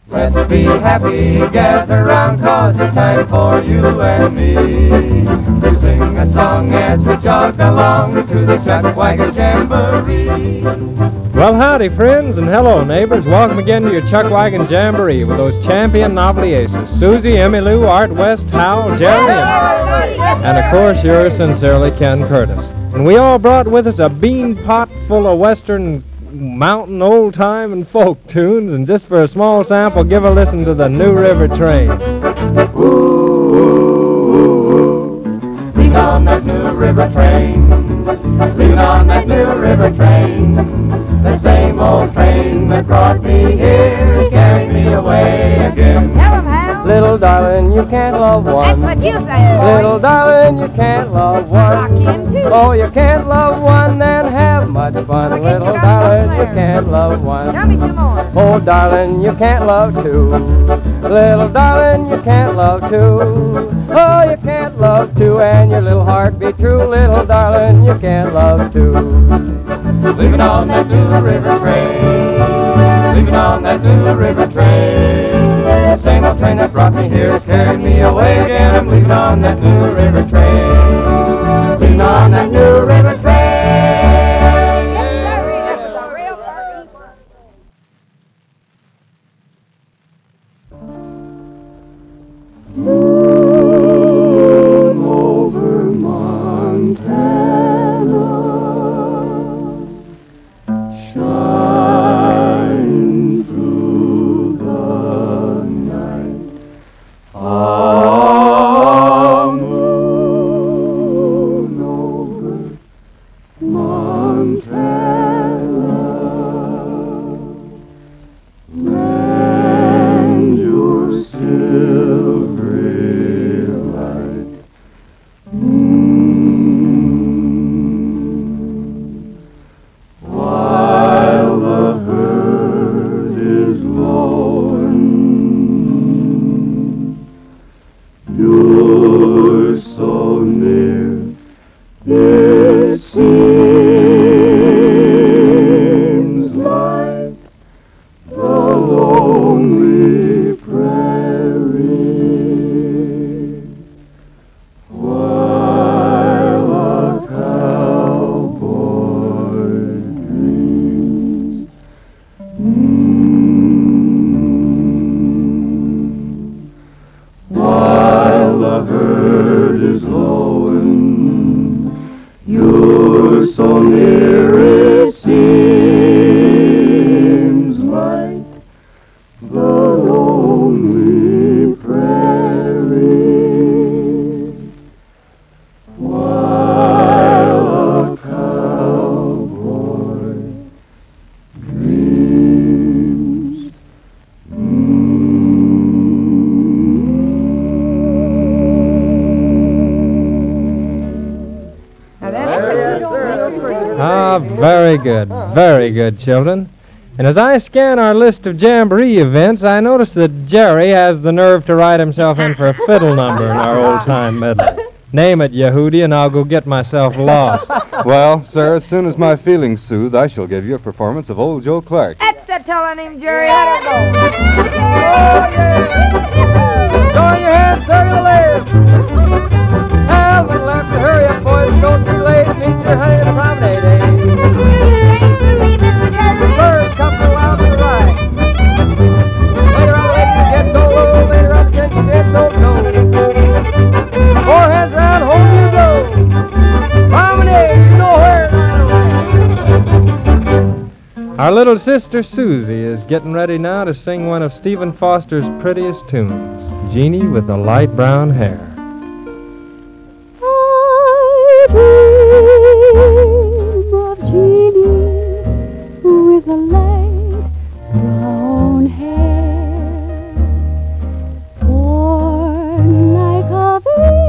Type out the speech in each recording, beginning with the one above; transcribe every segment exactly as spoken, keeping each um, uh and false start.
Let's be happy, gather round, cause it's time for you and me to sing a song as we jog along to the Chuck Wagon Jamboree. Well, howdy, friends, and hello, neighbors. Welcome again to your Chuck Wagon Jamboree with those champion Novelty Aces, Susie, Emmylou, Art West, Hal, Jerry, and, and of course, yours sincerely, Ken Curtis. And we all brought with us a bean pot full of Western mountain, old time, and folk tunes, and just for a small sample, give a listen to the New River Train. Ooh, ooh, ooh, lean on that New River Train, lean on that New River Train, the same old train that brought me here is carrying me away again. Tell him, Hal. Little darling, you can't love one. That's what you say, boy. Little darling, you can't love one. Rock him, too. Oh, you can't love one and have much fun. I guess you Little got darling, something you there. can't love one. Tell me some more. Oh, darling, you can't love two. Little darling, you can't love two. Oh, you can't love two and your little heart be true. Little darling, you can't love two. Leaving on that New River Train, leaving on that New River Train, the same old train that brought me here is carrying me away again. I'm leaving on that New River Train, leaving on that New River Train. Yes, sir. That was a real party. Moon over Montana, shine through the night. Ah, moon over Montana, lend your silvery light. Mm. While the herd is lowing, you're so near, it seems like the lonely prairie, while a cowboy dreams. Mm. While the herd is lowing, you're so near, it seems like the lonely prairie, while a cowboy dreams. Now that's a good old Western tune. Ah, very good, very good, children. And as I scan our list of Jamboree events, I notice that Jerry has the nerve to write himself in for a fiddle number in our old-time medley. Name it, Yehudi, and I'll go get myself lost. Well, sir, as soon as my feelings soothe, I shall give you a performance of Old Joe Clark. That's a telling him, Jerry. I don't know. Join your hands, circle the legs. Hal, we'll have to hurry up, boys. Don't be late. Meet your honey at promenade day. First, come to out to the right. Later on, ladies, you get so low. Later on, get you get so low. Four hands round, home you go. Promenade, you know where now. Our little sister Susie is getting ready now to sing one of Stephen Foster's prettiest tunes, Jeannie with the Light Brown Hair. I dream of Jeannie with the light brown hair, born like a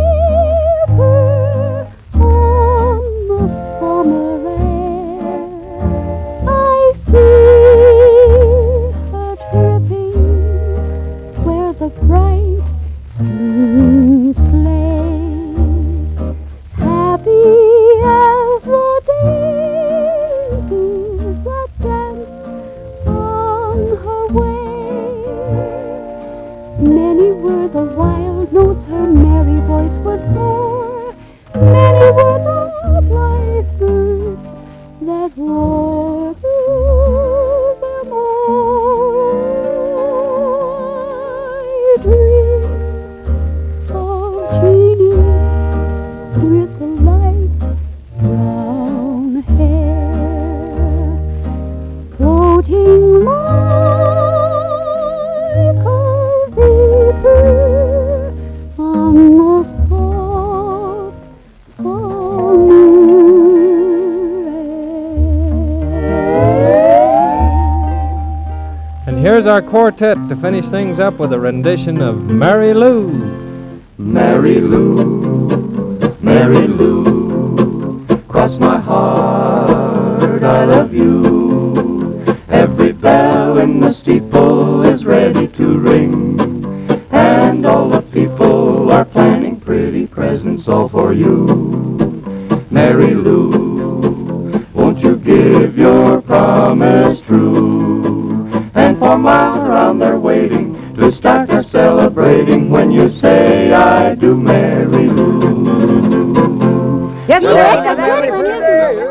vapor on the summer air. I see her tripping where the bright streams play, happy as the daisies that dance on her way. here's our quartet to finish things up with a rendition of Mary Lou. Mary Lou, Mary Lou, cross my heart, I love you. Every bell in the steeple is ready to ring, and all the people are planning pretty presents all for you. Mary Lou, won't you give your promise true? And for miles around they're waiting to start their celebrating when you say I do, Mary Lou. Yes, Happy correct. birthday.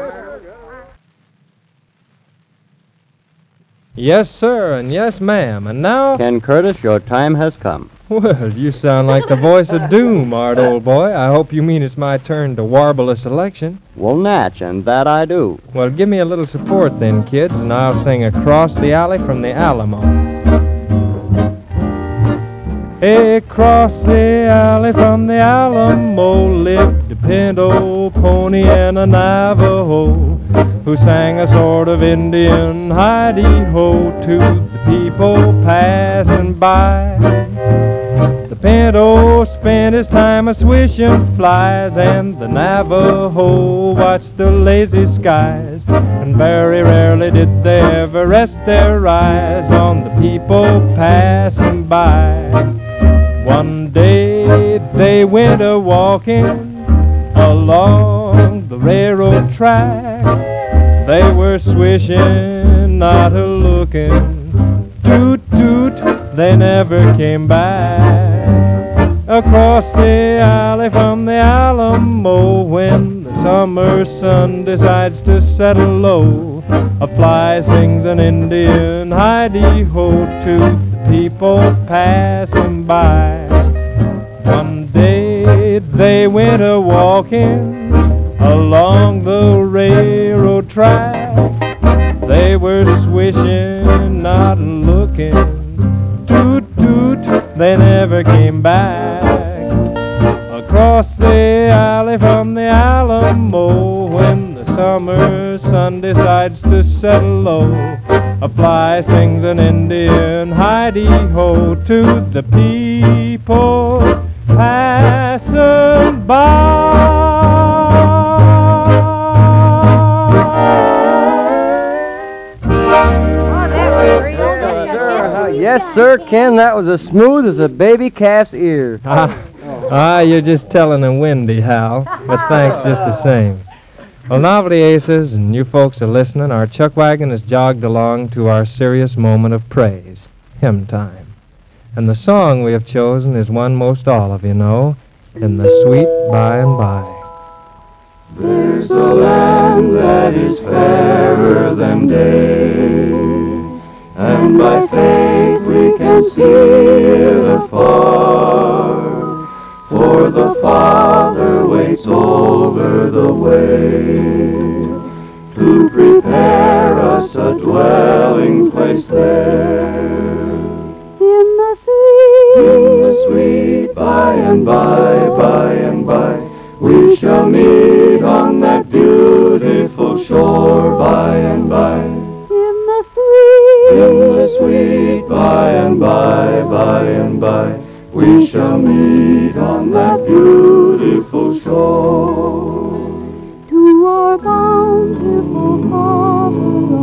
Yes, sir, and yes, ma'am. And now, Ken Curtis, your time has come. well, you sound like the voice of doom, Art, old boy. I hope you mean it's my turn to warble a selection. Well, Natch, and that I do. Well, give me a little support then, kids, and I'll sing Across the Alley from the Alamo. Across the alley from the Alamo lived a pinto pony and a Navajo who sang a sort of Indian hidey-ho to the people passing by. The pinto spent his time a-swishing flies, and the Navajo watched the lazy skies, and very rarely did they ever rest their eyes on the people passing by. One day they went a-walking along the railroad track. They were swishing, not a-looking, toot toot, they never came back. Across the alley from the Alamo, when the summer sun decides to settle low, a fly sings an Indian hidey-ho to the people passing by. One day they went a-walking along the railroad track. They were swishing, not looking, toot toot, they never came back. Across the alley from the Alamo, when the summer sun decides to settle low, a fly sings an Indian hidey-ho to the people passing by. Oh, that was great. Yes, sir, Ken, that was as smooth as a baby calf's ear. Ah, ah, you're just telling a windy, Hal, but thanks just the same. Well, Novelty Aces and you folks are listening, our chuck wagon has jogged along to our serious moment of praise, hymn time. And the song we have chosen is one most all of you know, In the Sweet By and By. There's a land that is fairer than day, and by faith we can see it afar, for the Father waits over the way to prepare us a dwelling place there. In the sweet, In the sweet by and by, by and by, we shall meet on that beautiful shore by and by. in the sweet, In the sweet by and by, by and by, we shall meet on that beautiful shore. to our bountiful Father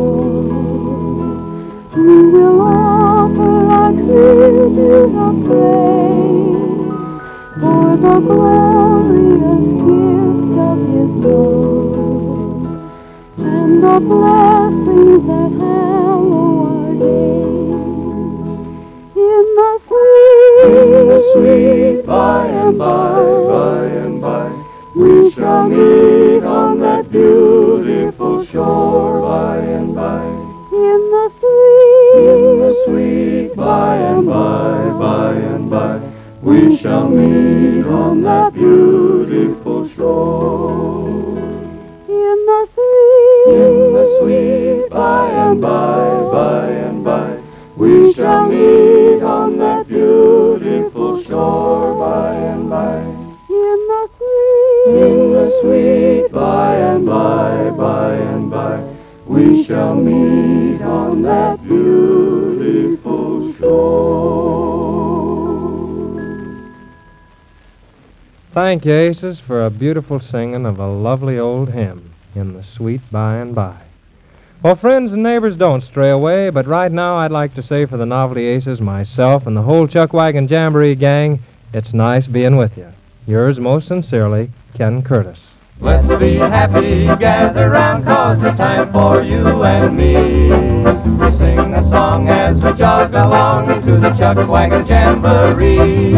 above, we will offer our tribute of praise for the glorious gift of His love and the blessings that hallow our days. In the sweet, In the sweet by and by, by and by, we shall meet on that beautiful shore by and by. in the sweet, In the sweet by and by, by and by, we shall meet on that beautiful shore. in the sweet, In the sweet by and by, by and by, we shall meet on that beautiful shore by and by. in the sweet, In the sweet by and by, by and by, we shall meet on that beautiful Thank you, Aces, for a beautiful singing of a lovely old hymn, In the Sweet By and By. Well, friends and neighbors, don't stray away, but right now I'd like to say for the Novelty Aces, myself, and the whole Chuckwagon Jamboree gang, it's nice being with you. Yours most sincerely, Ken Curtis. Let's be happy, gather round, 'cause it's time for you and me. We sing a song as we jog along to the Chuckwagon Jamboree.